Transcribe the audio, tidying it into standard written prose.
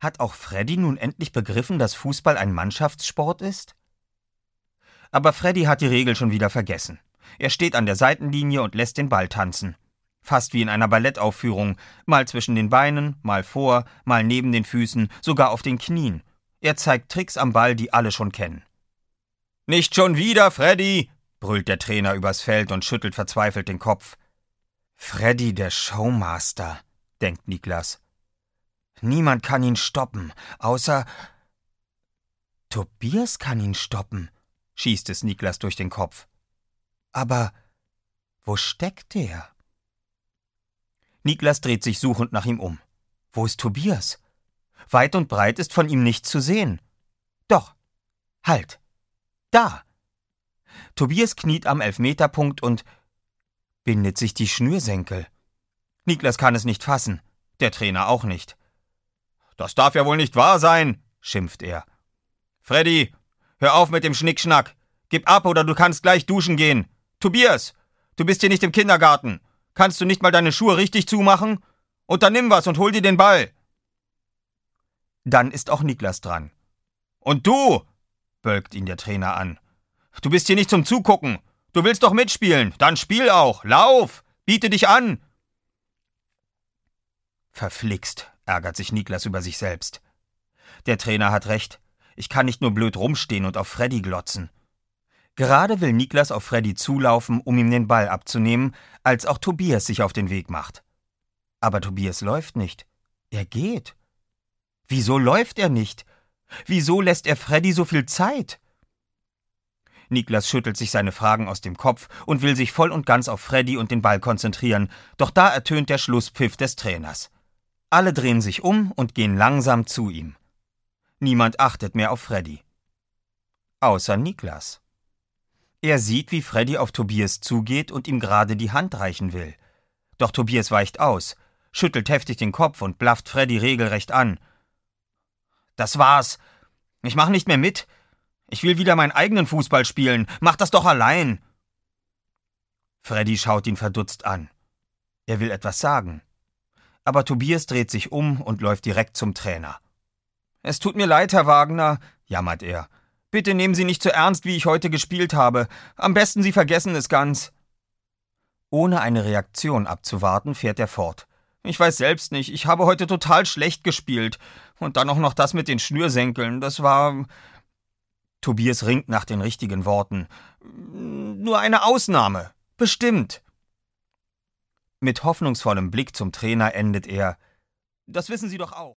Hat auch Freddy nun endlich begriffen, dass Fußball ein Mannschaftssport ist? Aber Freddy hat die Regel schon wieder vergessen. Er steht an der Seitenlinie und lässt den Ball tanzen. Fast wie in einer Ballettaufführung, mal zwischen den Beinen, mal vor, mal neben den Füßen, sogar auf den Knien. Er zeigt Tricks am Ball, die alle schon kennen. »Nicht schon wieder, Freddy!« brüllt der Trainer übers Feld und schüttelt verzweifelt den Kopf. »Freddy, der Showmaster«, denkt Niklas. »Niemand kann ihn stoppen, außer Tobias kann ihn stoppen«, schießt es Niklas durch den Kopf. Aber wo steckt er? Niklas dreht sich suchend nach ihm um. Wo ist Tobias? Weit und breit ist von ihm nichts zu sehen. Doch, halt, da! Tobias kniet am Elfmeterpunkt und bindet sich die Schnürsenkel. Niklas kann es nicht fassen, der Trainer auch nicht. »Das darf ja wohl nicht wahr sein«, schimpft er. »Freddy, hör auf mit dem Schnickschnack. Gib ab oder du kannst gleich duschen gehen. Tobias, du bist hier nicht im Kindergarten. Kannst du nicht mal deine Schuhe richtig zumachen? Und dann nimm was und hol dir den Ball.« Dann ist auch Niklas dran. »Und du«, bölkt ihn der Trainer an. »Du bist hier nicht zum Zugucken. Du willst doch mitspielen. Dann spiel auch. Lauf. Biete dich an.« Verflixt, ärgert sich Niklas über sich selbst. Der Trainer hat recht. Ich kann nicht nur blöd rumstehen und auf Freddy glotzen. Gerade will Niklas auf Freddy zulaufen, um ihm den Ball abzunehmen, als auch Tobias sich auf den Weg macht. Aber Tobias läuft nicht. Er geht. Wieso läuft er nicht? Wieso lässt er Freddy so viel Zeit? Niklas schüttelt sich seine Fragen aus dem Kopf und will sich voll und ganz auf Freddy und den Ball konzentrieren, doch da ertönt der Schlusspfiff des Trainers. Alle drehen sich um und gehen langsam zu ihm. Niemand achtet mehr auf Freddy. Außer Niklas. Er sieht, wie Freddy auf Tobias zugeht und ihm gerade die Hand reichen will. Doch Tobias weicht aus, schüttelt heftig den Kopf und blafft Freddy regelrecht an. »Das war's. Ich mach nicht mehr mit. Ich will wieder meinen eigenen Fußball spielen. Mach das doch allein.« Freddy schaut ihn verdutzt an. Er will etwas sagen. Aber Tobias dreht sich um und läuft direkt zum Trainer. »Es tut mir leid, Herr Wagner«, jammert er. »Bitte nehmen Sie nicht so ernst, wie ich heute gespielt habe. Am besten Sie vergessen es ganz.« Ohne eine Reaktion abzuwarten, fährt er fort. »Ich weiß selbst nicht, ich habe heute total schlecht gespielt. Und dann auch noch das mit den Schnürsenkeln, das war...« Tobias ringt nach den richtigen Worten. »Nur eine Ausnahme. Bestimmt.« Mit hoffnungsvollem Blick zum Trainer endet er. »Das wissen Sie doch auch.«